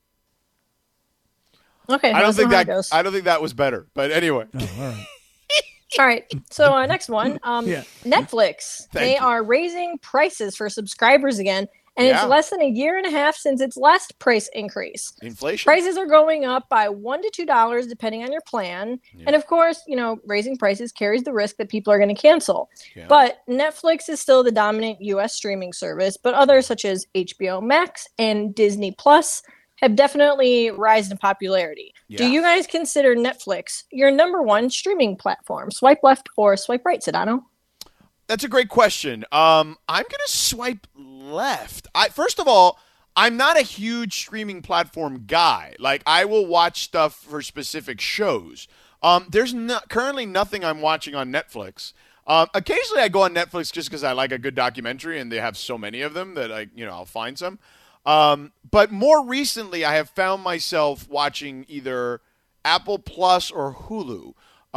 Okay, I don't let's think know how it that. goes. I don't think that was better. But anyway. Oh, all right. All right. So uh, next one, um, Yeah. Netflix. Thank they you. are raising prices for subscribers again, and Yeah. it's less than a year and a half since its last price increase. Inflation. Prices are going up by one to two dollars depending on your plan, and of course, you know, raising prices carries the risk that people are going to cancel. Yeah. But Netflix is still the dominant U S streaming service, but others such as H B O Max and Disney Plus have definitely risen in popularity. Do Yeah. you guys consider Netflix your number one streaming platform? Swipe left or swipe right, Sedano? That's a great question. Um, I'm gonna swipe left. I first of all, I'm not a huge streaming platform guy. Like I will watch stuff for specific shows. Um, there's not currently nothing I'm watching on Netflix. Um, occasionally I go on Netflix just because I like a good documentary, and they have so many of them that I, you know, I'll find some. Um, but more recently, I have found myself watching either Apple Plus or Hulu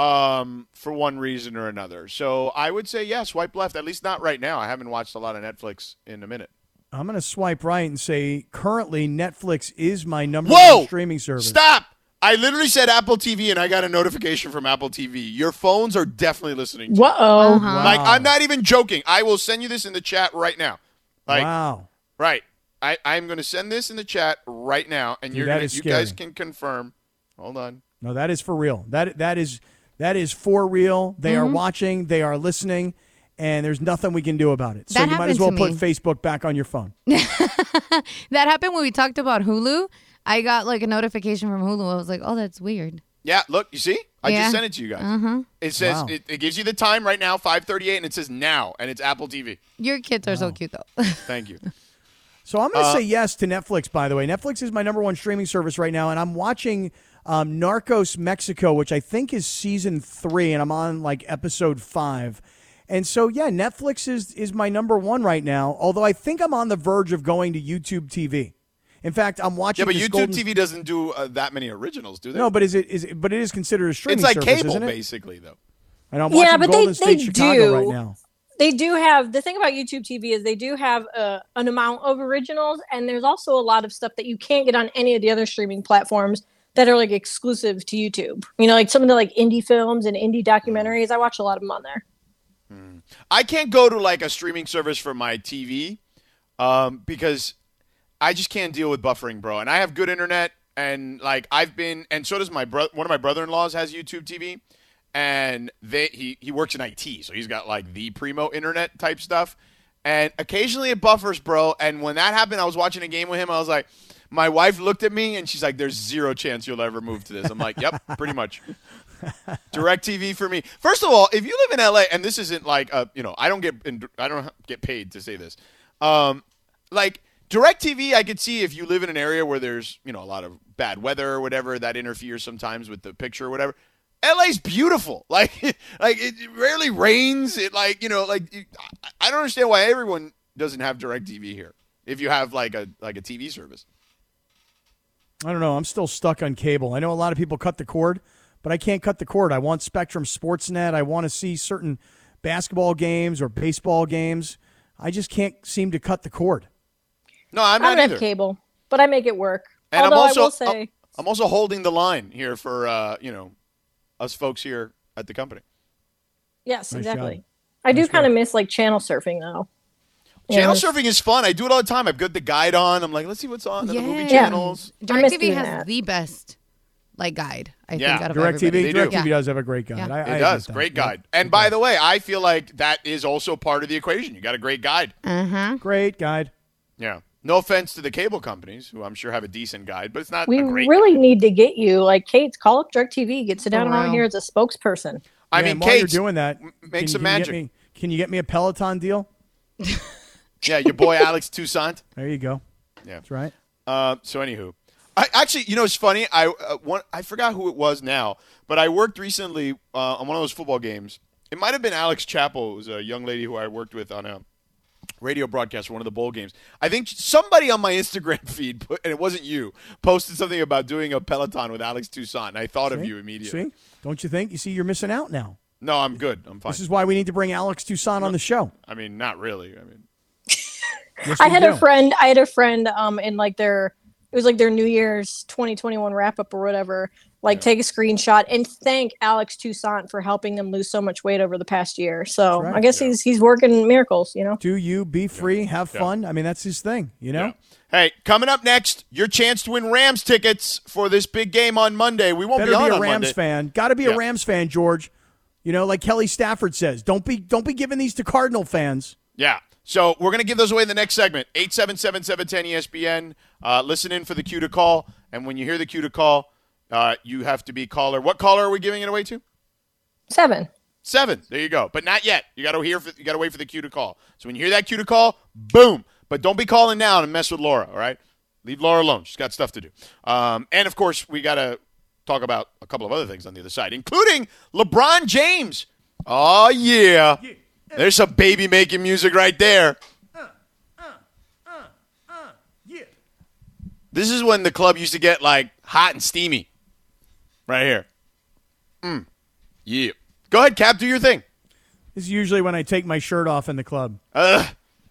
um, for one reason or another. So I would say, yeah, swipe left, at least not right now. I haven't watched a lot of Netflix in a minute. I'm going to swipe right and say currently Netflix is my number Whoa! one streaming service. Stop! I literally said Apple T V, and I got a notification from Apple T V. Your phones are definitely listening to you. Whoa. Uh-huh. Like, I'm not even joking. I will send you this in the chat right now. Like, Wow. right. I, I'm going to send this in the chat right now, and Dude, you're that gonna, is you guys scary. can confirm. Hold on. No, that is for real. That that is that is for real. They Mm-hmm. are watching. They are listening. And there's nothing we can do about it. So That you might as well happened to put me. Facebook back on your phone. That happened when we talked about Hulu. I got like a notification from Hulu. I was like, oh, that's weird. Yeah, look, you see? I Yeah. just sent it to you guys. Uh-huh. It says Wow. it, it gives you the time right now, five thirty-eight, and it says now, and it's Apple T V. Your kids are so cute, though. Thank you. So I'm going to Uh, say yes to Netflix, by the way. Netflix is my number one streaming service right now, and I'm watching um, Narcos Mexico, which I think is season three, and I'm on like episode five. And so, yeah, Netflix is, is my number one right now, although I think I'm on the verge of going to YouTube T V. In fact, I'm watching Yeah, but this YouTube Golden- T V doesn't do uh, that many originals, do they? No, but is it is it, but it is considered a streaming it's like service, cable, isn't it? basically, though. And I'm Yeah, watching but they- Golden State they Chicago do. right now. They do have the thing about YouTube T V is they do have uh, an amount of originals, and there's also a lot of stuff that you can't get on any of the other streaming platforms that are like exclusive to YouTube. You know, like some of the like indie films and indie documentaries. I watch a lot of them on there. I can't go to like a streaming service for my T V um, because I just can't deal with buffering, bro. And I have good internet, and like I've been, and so does my brother. One of my brother-in-laws has YouTube T V, and they he he works in I T, so he's got like the primo internet type stuff. And occasionally it buffers, bro. And when that happened, I was watching a game with him. I was like, my wife looked at me and she's like, "There's zero chance you'll ever move to this." I'm like, "Yep, pretty much." Direct T V for me. First of all, if you live in L A, and this isn't like a, you know, I don't get I don't get paid to say this. Um, like Direct T V, I could see if you live in an area where there's, you know, a lot of bad weather or whatever that interferes sometimes with the picture or whatever. L A's beautiful. Like, like it rarely rains. It like, you know, like I don't understand why everyone doesn't have DirecTV here. If you have like a like a T V service. I don't know. I'm still stuck on cable. I know a lot of people cut the cord, but I can't cut the cord. I want Spectrum Sportsnet. I want to see certain basketball games or baseball games. I just can't seem to cut the cord. No, I'm I not don't either. have cable, but I make it work. And Although I'm also I will say, I'm also holding the line here for uh, you know, us folks here at the company. yes, Nice exactly. job. I do Nice kind of work. miss like channel surfing though. You Channel know, surfing is fun. I do it all the time. I've got the guide on. I'm like, let's see what's on in the movie Yeah. channels. I miss DirecTV doing has that. the best like guide. I Yeah. think out of DirecTV, everybody. They do. DirecTV Yeah. does have a great guide. Yeah. I, I It admit does. that. Great Yeah. guide. And by the way, I feel like that is also part of the equation. You got a great guide. Uh-huh. Great guide. Yeah. No offense to the cable companies, who I'm sure have a decent guide, but it's not we a great really guide. need to get you like Kate. Call up DirecTV. Get sit down For on real. here as a spokesperson. I Yeah, mean, and while Kate, you're doing that, m- make can, some can you magic. get me, can you get me a Peloton deal? Yeah, your boy Alex Toussaint. There you go. Yeah. That's right. Uh, so anywho, I actually, you know, it's funny. I uh, one, I forgot who it was now, but I worked recently uh, on one of those football games. It might have been Alex Chappell. It was a young lady who I worked with on a radio broadcast for one of the bowl games. I think somebody on my Instagram feed, put, and it wasn't you, posted something about doing a Peloton with Alex Toussaint, and I thought of See? you immediately. See? Don't you think? You see, you're missing out now. No, I'm good. I'm fine. This is why we need to bring Alex Toussaint on the show. I mean, not really. I mean, Yes, I we had do. a friend. I had a friend. Um, in like their, it was like their New Year's twenty twenty-one wrap up or whatever. Like take a screenshot and thank Alex Toussaint for helping them lose so much weight over the past year. So That's right. I guess he's he's working miracles. You know. Do you be free, have Yeah. fun? I mean, that's his thing, you know? yeah. Hey, coming up next, your chance to win Rams tickets for this big game on Monday. We won't Better be on be a on Rams Monday. fan. Got to be Yeah. a Rams fan, George. You know, like Kelly Stafford says, don't be don't be giving these to Cardinal fans. Yeah. So we're going to give those away in the next segment. eight seven seven, seven one zero, E S P N. Uh, listen in for the cue to call. And when you hear the cue to call, uh, you have to be caller. What caller are we giving it away to? Seven. Seven. There you go. But not yet. You got to hear. For, you got to wait for the cue to call. So when you hear that cue to call, boom. But don't be calling now and mess with Laura. All right. Leave Laura alone. She's got stuff to do. Um, and of course, we got to talk about a couple of other things on the other side, including LeBron James. Oh yeah. There's some baby making music right there. This is when the club used to get like hot and steamy. Right here. Mm. Yeah. Go ahead, Cap. Do your thing. This is usually when I take my shirt off in the club. Uh,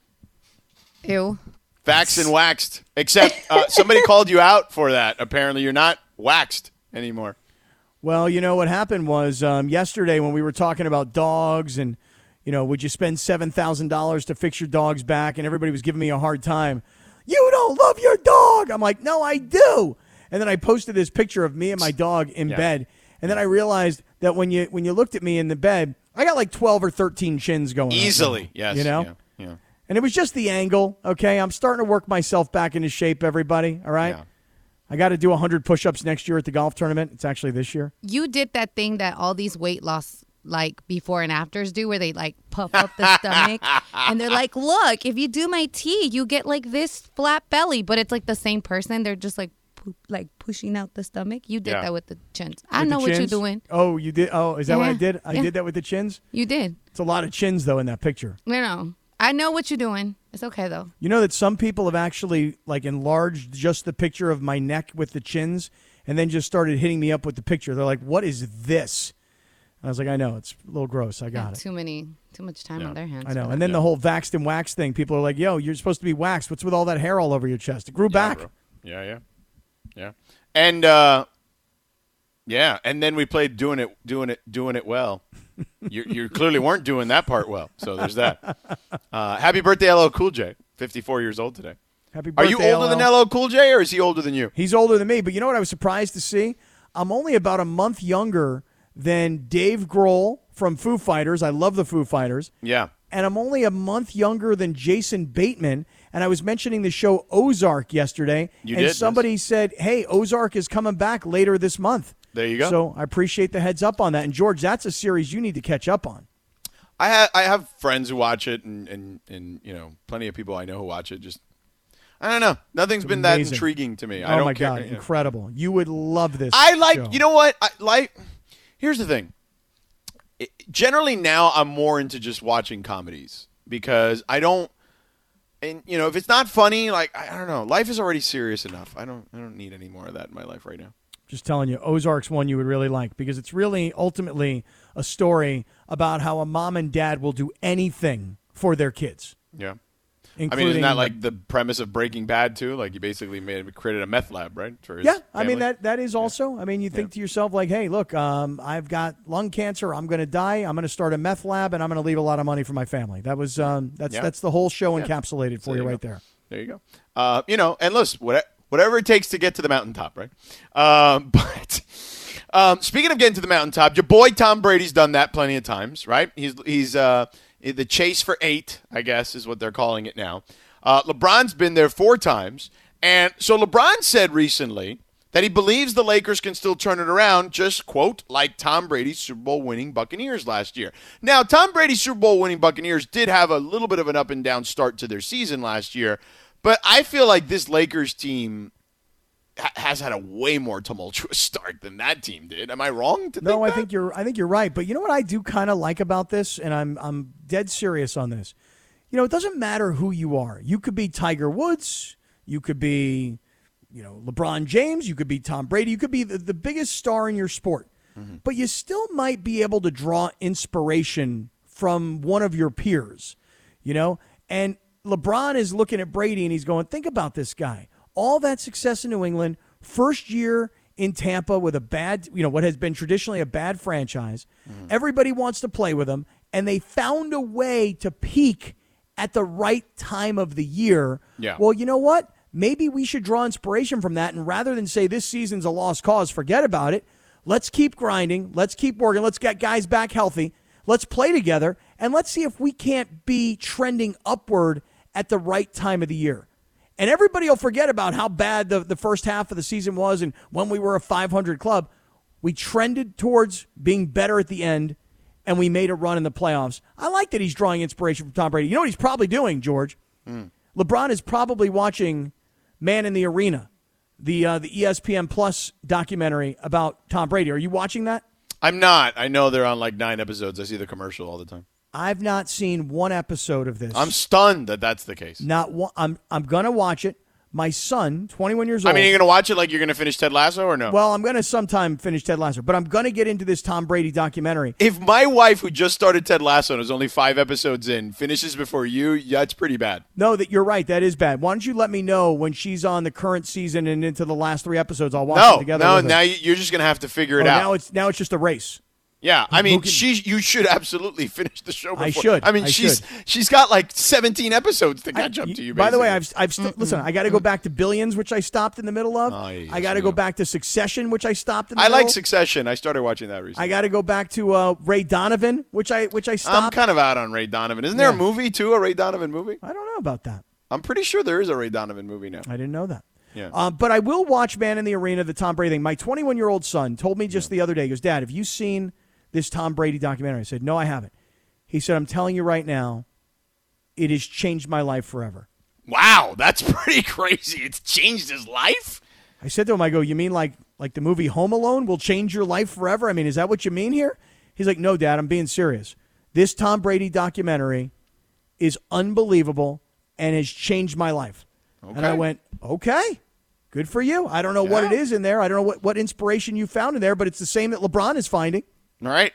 Ew. Vaxxed and waxed. Except uh, somebody called you out for that. Apparently you're not waxed anymore. Well, you know what happened was um, yesterday when we were talking about dogs and, you know, would you spend seven thousand dollars to fix your dog's back? And everybody was giving me a hard time. You don't love your dog. I'm like, no, I do. And then I posted this picture of me and my dog in Yeah. bed. And then I realized that when you when you looked at me in the bed, I got like twelve or thirteen chins going on. Easily. Yes. You know? Yeah. yeah. And it was just the angle, okay? I'm starting to work myself back into shape, everybody, all right? Yeah. I got to do one hundred push-ups next year at the golf tournament. It's actually this year. You did that thing that all these weight loss like before and afters do where they like puff up the stomach and they're like, look, if you do my T, you get like this flat belly, but it's like the same person. They're just like poop, like pushing out the stomach. You did Yeah. that with the chins. I With the know what you're chins? doing. Oh, you did? Oh, is that what I Yeah. did? I Yeah. did that with the chins? You did. It's a lot of chins, though, in that picture. You know, I know what you're doing. It's okay though. You know that some people have actually, like, enlarged just the picture of my neck with the chins and then just started hitting me up with the picture. They're like, what is this? And I was like, I know. It's a little gross. I got Yeah, it. too many, too much time Yeah. on their hands. I know. for And that. then the whole vaxxed and waxed thing, people are like, yo, you're supposed to be waxed. What's with all that hair all over your chest? It grew Yeah, back. bro. Yeah, yeah. Yeah. And uh yeah, and then we played doing it doing it doing it well. you you clearly weren't doing that part well. So there's that. Uh happy birthday L L Cool J. fifty-four years old today. Happy Are birthday, you older than L L. L L Cool J or is he older than you? He's older than me, but you know what I was surprised to see? I'm only about a month younger than Dave Grohl from Foo Fighters. I love the Foo Fighters. Yeah. And I'm only a month younger than Jason Bateman. And I was mentioning the show Ozark yesterday. You and did, somebody said, hey, Ozark is coming back later this month. There you go. So I appreciate the heads up on that. And, George, that's a series you need to catch up on. I have I have friends who watch it and, and, and you know, plenty of people I know who watch it. Just I don't know. Nothing's been that Amazing. intriguing to me. I Oh, don't my care. God. you know. Incredible. You would love this I like show. you know what? I like Here's the thing. It, generally now I'm more into just watching comedies because I don't, and you know, if it's not funny, like I, I don't know, life is already serious enough. I don't, I don't need any more of that in my life right now. Just telling you, Ozark's one you would really like because it's really ultimately a story about how a mom and dad will do anything for their kids. Yeah. Including, I mean, isn't that like the premise of Breaking Bad too? Like you basically made created a meth lab, right? For his yeah, I family? mean that that is also. I mean, you think Yeah. to yourself like, hey, look, um, I've got lung cancer. I'm going to die. I'm going to start a meth lab, and I'm going to leave a lot of money for my family. That was um, that's Yeah. that's the whole show Yeah. encapsulated for There you you right go. there. There you go. Uh, you know, and listen, what, whatever it takes to get to the mountaintop, right? Um, but um, speaking of getting to the mountaintop, your boy Tom Brady's done that plenty of times, right? He's he's uh, the chase for eight, I guess, is what they're calling it now. Uh, LeBron's been there four times. And so LeBron said recently that he believes the Lakers can still turn it around, just, quote, like Tom Brady's Super Bowl winning Buccaneers last year. Now, Tom Brady's Super Bowl winning Buccaneers did have a little bit of an up and down start to their season last year. But I feel like this Lakers team ha- has had a way more tumultuous start than that team did. Am I wrong to No, think I that? think you're I think you're right. But you know what I do kind of like about this, and I'm I'm dead serious on this. You know, it doesn't matter who you are. You could be Tiger Woods. You could be, you know, LeBron James. You could be Tom Brady. You could be the, the biggest star in your sport. Mm-hmm. But you still might be able to draw inspiration from one of your peers, you know? And LeBron is looking at Brady and he's going, think about this guy. All that success in New England, first year in Tampa with a bad, you know, what has been traditionally a bad franchise. Mm-hmm. Everybody wants to play with him. And they found a way to peak at the right time of the year. Yeah. Well, you know what? Maybe we should draw inspiration from that. And rather than say this season's a lost cause, forget about it. Let's keep grinding. Let's keep working. Let's get guys back healthy. Let's play together. And let's see if we can't be trending upward at the right time of the year. And everybody will forget about how bad the, the first half of the season was and when we were a five hundred club. We trended towards being better at the end, and we made a run in the playoffs. I like that he's drawing inspiration from Tom Brady. You know what he's probably doing, George? Mm. LeBron is probably watching Man in the Arena, the uh, the E S P N Plus documentary about Tom Brady. Are you watching that? I'm not. I know they're on like nine episodes. I see the commercial all the time. I've not seen one episode of this. I'm stunned that that's the case. Not one. I'm I'm gonna watch it. My son, twenty-one years old. I mean, you're going to watch it like you're going to finish Ted Lasso or no? Well, I'm going to sometime finish Ted Lasso, but I'm going to get into this Tom Brady documentary. If my wife, who just started Ted Lasso and is only five episodes in, finishes before you, that's pretty bad. No, that you're right. That is bad. Why don't you let me know when she's on the current season and into the last three episodes? I'll watch no, them together. No, with her. now you're just going to have to figure it oh, out. Now it's now it's just a race. Yeah, I mean, can, she you should absolutely finish the show before. I should. I mean, I she's should. she's got like seventeen episodes to catch I, up to you. By the way, basically. I've I've st- listen. I got to go back to Billions, which I stopped in the middle of. Oh, yeah, I got to yes, go yeah. back to Succession, which I stopped in the I middle. like Succession. I started watching that recently. I got to go back to uh, Ray Donovan, which I which I I'm stopped. kind of out on Ray Donovan. Isn't there Yeah. a movie too? A Ray Donovan movie? I don't know about that. I'm pretty sure there is a Ray Donovan movie now. I didn't know that. Yeah. Uh, but I will watch Man in the Arena, the Tom Brady thing. My twenty-one-year-old son told me just the other day, he goes, Dad, have you seen this Tom Brady documentary? I said, no, I haven't. He said, I'm telling you right now, it has changed my life forever. Wow, that's pretty crazy. It's changed his life? I said to him, I go, you mean like like the movie Home Alone will change your life forever? I mean, is that what you mean here? He's like, no, Dad, I'm being serious. This Tom Brady documentary is unbelievable and has changed my life. Okay. And I went, okay, good for you. I don't know Yeah. what it is in there. I don't know what, what inspiration you found in there, but it's the same that LeBron is finding. All right.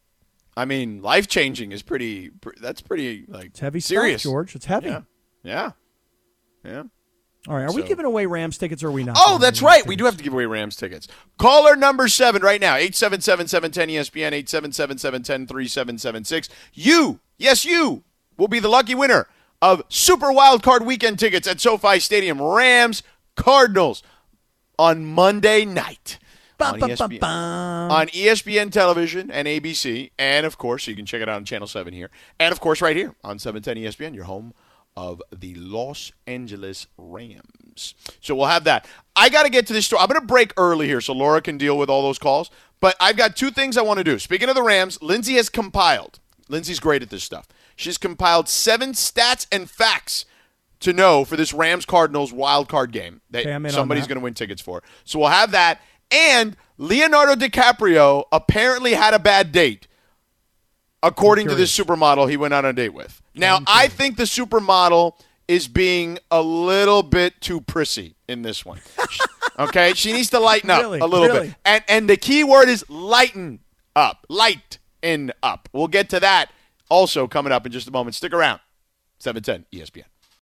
I mean, life changing is pretty. Pr- that's pretty like It's heavy serious, stuff, George. It's heavy. Yeah, yeah, yeah. All right, are we So- giving away Rams tickets or are we not? Oh, giving that's away right. Rams We do tickets? have to give away Rams tickets. Caller number seven right now, eight seven seven, seven one zero E S P N, eight seven seven, seven one zero, three seven seven six. You, yes, you, will be the lucky winner of Super Wild Card Weekend tickets at SoFi Stadium. Rams, Cardinals on Monday night. Ba, On ba, E S ba, P N. ba. On E S P N Television and A B C. And, of course, you can check it out on Channel seven here. And, of course, right here on seven ten E S P N, your home of the Los Angeles Rams. So we'll have that. I got to get to this story. I'm going to break early here so Laura can deal with all those calls. But I've got two things I want to do. Speaking of the Rams, Lindsay has compiled. Lindsay's great at this stuff. She's compiled seven stats and facts to know for this Rams-Cardinals wild card game that Okay, I'm in on somebody's that. going to win tickets for. So we'll have that. And Leonardo DiCaprio apparently had a bad date, according to this supermodel he went on a date with. Now, I think the supermodel is being a little bit too prissy in this one. Okay? She needs to lighten up Really? a little Really? bit. And and the key word is lighten up. Lighten up. We'll get to that also coming up in just a moment. Stick around. seven ten E S P N.